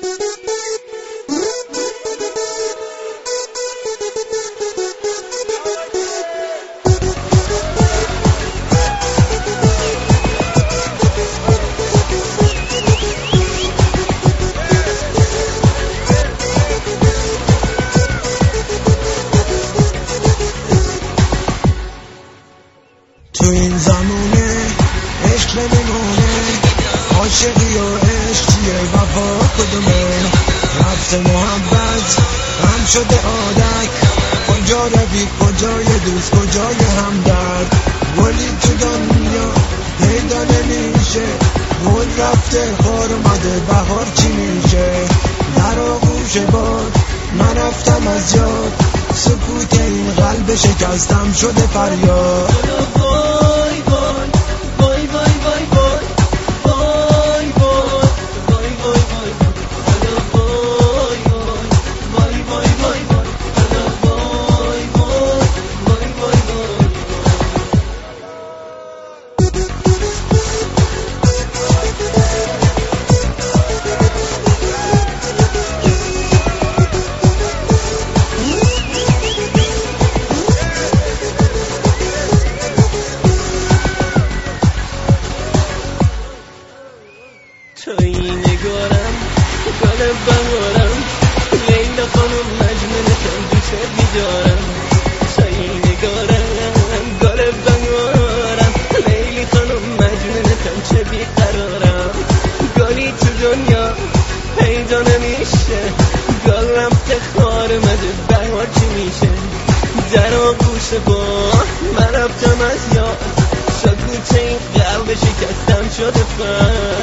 تو این زمونه عشق نمیمونه، عاشقی و عشق چیه، وفا کدومه؟ رفت محبت هم شده عادت، کجا روی کجای دوست کجای همدرد؟ گلی تو دنیا پیدا نمیشه، گل رفته خار اومده بهار چی میشه؟ در آغوش باد من رفتم از یاد، سکوت این قلب شکستم شده فریاد. توی نگارم گل بهارم، لیلا خانم مجنونتم دوست بیدارم. توی نگارم گل بهارم، لیلی خانم مجنونتم چه بیقرارم. گلی تو دنیا پیدا نمیشه، گل رفته خار اومده بهار چی میشه؟ در آغوش باد من رفتم از یاد، سکوت این قلب شکستم شده فرد.